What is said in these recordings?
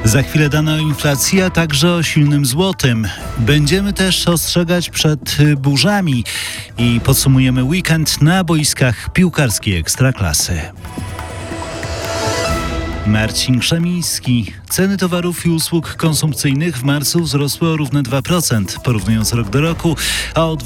Za chwilę dane o inflacji, a także o silnym złotym. Będziemy też ostrzegać przed burzami i podsumujemy weekend na boiskach piłkarskiej Ekstraklasy. Marcin Krzemiński. Ceny towarów i usług konsumpcyjnych w marcu wzrosły o równe 2%, porównując rok do roku, a o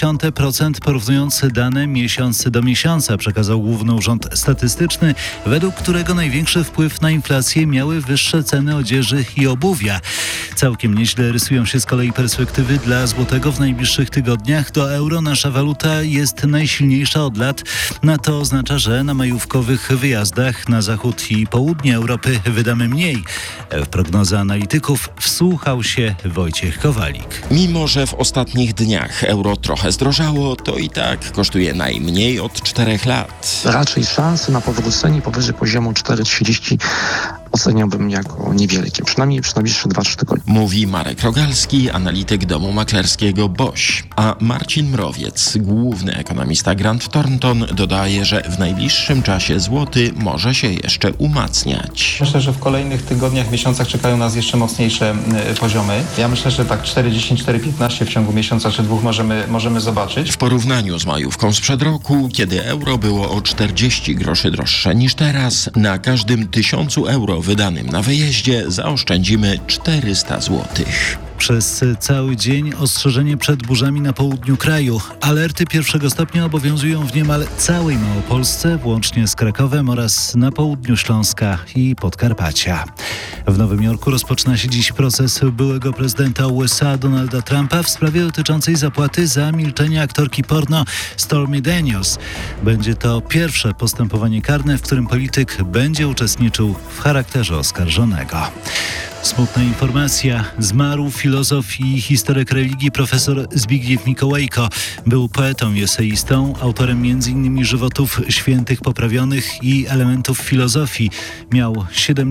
0,2% porównując dane miesiąc do miesiąca, przekazał Główny Urząd Statystyczny, według którego największy wpływ na inflację miały wyższe ceny odzieży i obuwia. Całkiem nieźle rysują się z kolei perspektywy dla złotego w najbliższych tygodniach. Do euro nasza waluta jest najsilniejsza od lat. To oznacza, że na majówkowych wyjazdach na zachód i południe Europy wydamy mniej. W prognozę analityków wsłuchał się Wojciech Kowalik. Mimo że w ostatnich dniach euro trochę zdrożało, to i tak kosztuje najmniej od 4 lat. Raczej szanse na powrócenie powyżej poziomu 4,30 oceniałbym jako niewielkie, przynajmniej przez najbliższe 2-3 tygodnie. Mówi Marek Rogalski, analityk domu maklerskiego BOŚ. A Marcin Mrowiec, główny ekonomista Grant Thornton, dodaje, że w najbliższym czasie złoty może się jeszcze umacniać. Myślę, że w kolejnych tygodniach, miesiącach czekają nas jeszcze mocniejsze poziomy. Ja myślę, że tak 4,10, 4,15 w ciągu miesiąca czy 2 możemy zobaczyć. W porównaniu z majówką sprzed roku, kiedy euro było o 40 groszy droższe niż teraz, na każdym 1000 euro wydanym na wyjeździe zaoszczędzimy 400 złotych. Przez cały dzień ostrzeżenie przed burzami na południu kraju. Alerty pierwszego stopnia obowiązują w niemal całej Małopolsce, włącznie z Krakowem oraz na południu Śląska i Podkarpacia. W Nowym Jorku rozpoczyna się dziś proces byłego prezydenta USA Donalda Trumpa w sprawie dotyczącej zapłaty za milczenie aktorki porno Stormy Daniels. Będzie to pierwsze postępowanie karne, w którym polityk będzie uczestniczył w charakterze oskarżonego. Smutna informacja. Zmarł filozof i historyk religii profesor Zbigniew Mikołajko. Był poetą i eseistą, autorem m.in. żywotów świętych poprawionych i elementów filozofii. Miał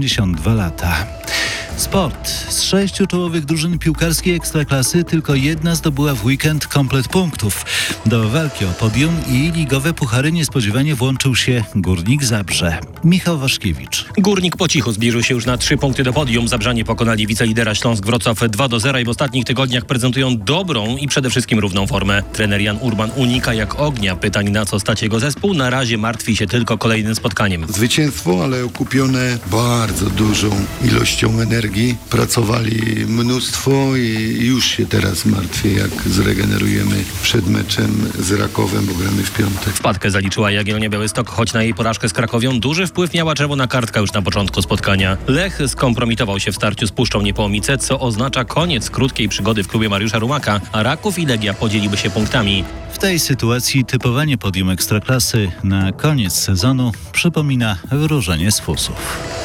72 lata. Sport. Z 6 czołowych drużyn piłkarskiej Ekstraklasy tylko jedna zdobyła w weekend komplet punktów. Do walki o podium i ligowe puchary niespodziewanie włączył się Górnik Zabrze. Michał Waszkiewicz. Górnik po cichu zbliżył się już na 3 punkty do podium. Zabrzanie pokonali wicelidera Śląsk Wrocław 2-0 i w ostatnich tygodniach prezentują dobrą i przede wszystkim równą formę. Trener Jan Urban unika jak ognia pytań, na co stać jego zespół. Na razie martwi się tylko kolejnym spotkaniem. Zwycięstwo, ale okupione bardzo dużą ilością energii. Pracowali mnóstwo i już się teraz martwię, jak zregenerujemy przed meczem z Rakowem, bo gramy w piątek. Wpadkę zaliczyła Jagiellonia Białystok, choć na jej porażkę z Krakowią duży wpływ miała czerwona kartka już na początku spotkania. Lech skompromitował się w starciu z Puszczą Niepołomice, co oznacza koniec krótkiej przygody w klubie Mariusza Rumaka, a Raków i Legia podzieliby się punktami. W tej sytuacji typowanie podium Ekstraklasy na koniec sezonu przypomina wróżenie z fusów.